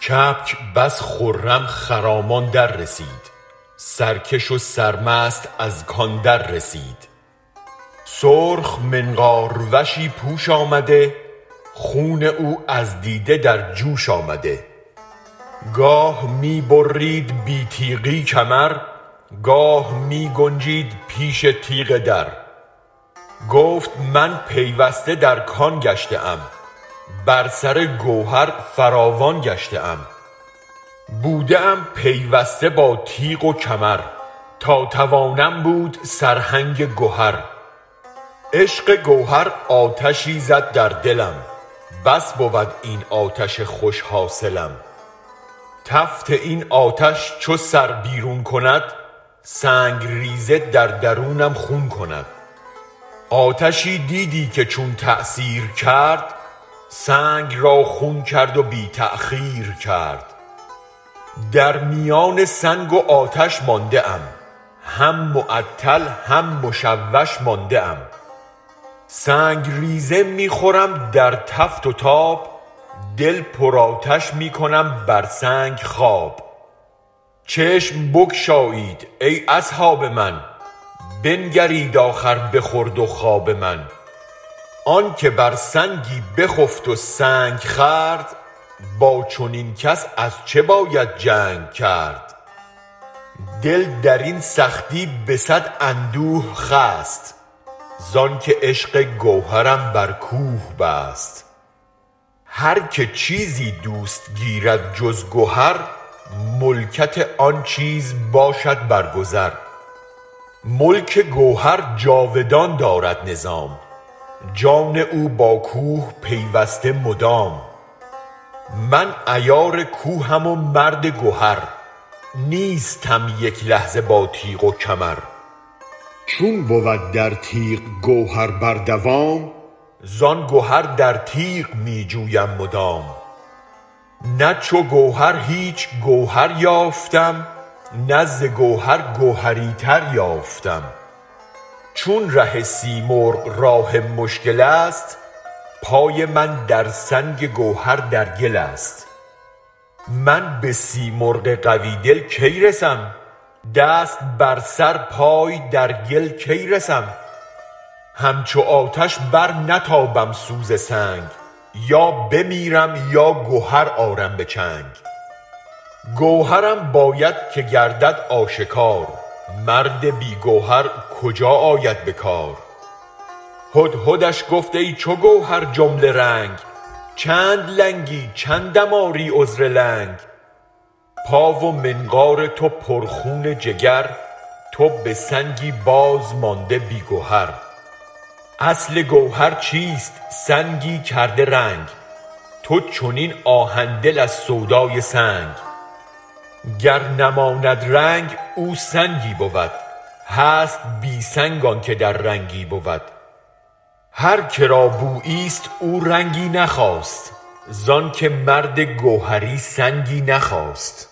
کبک بس خرم خرامان در رسید، سرکش و سرمست از کان در رسید. سرخ منقار وشی پوش آمده، خون او از دیده در جوش آمده. گاه می برید بی تیغی کمر، گاه می گنجید پیش تیغ در. گفت من پیوسته در کان گشته ام، بر سر گوهر فراوان گشته ام. بوده ام پیوسته با تیغ و کمر، تا توانم بود سرهنگ گهر. عشق گوهر آتشی زد در دلم، بس بود این آتش خوش حاصلم. تفت این آتش چو سر بیرون کند، سنگ ریزه در درونم خون کند. آتشی دیدی که چون تأثیر کرد، سنگ را خون کرد و بی تأخیر کرد. در میان سنگ و آتش مانده ام، هم معطل هم مشوش مانده ام. سنگ ریزه می خورم در تفت و تاب، دل پر آتش می کنم بر سنگ خواب. چشم بگشایید ای اصحاب من، بنگرید آخر به خورد و خواب من. آنک بر سنگی بخفت و سنگ خورد، با چنین کس از چه باید جنگ کرد. دل درین سختی به صد اندوه خست، زانک عشق گوهرم بر کوه بست. هر که چیزی دوست گیرد جز گهر، ملکت آن چیز باشد برگذر. ملک گوهر جاودان دارد نظام، جان او با کوه پیوسته مدام. من عیار کوهم و مرد گهر، نیستم یک لحظه با تیغ و کمر. چون بود در تیغ گوهر بر دوام، زان گهر در تیغ می جویم مدام. نه چو گوهر هیچ گوهر یافتم، نه ز گوهر گوهری تر یافتم. چون ره سیمرغ راه مشکل است، پای من در سنگ گوهر در گل است. من به سیمرغ قوی دل کی رسم، دست بر سر پای در گل کی رسم. همچو آتش برنتابم سوز سنگ، یا بمیرم یا گهر آرم به چنگ. گوهرم باید که گردد آشکار، مرد بی گوهر کجا آید به کار. هدهدش گفت ای چو گوهر جمله رنگ، چند لنگی چندم آری عذر لنگ. پا و منقار تو پر خون جگر، تو به سنگی باز مانده بی گهر. اصل گوهر چیست سنگی کرده رنگ، تو چنین آهن دل از سودای سنگ. گر نماند رنگ او سنگی بود، هست بی سنگ آنک در رنگی بود. هر که را بوییست او رنگی نخواست، زانک مرد گوهری سنگی نخواست.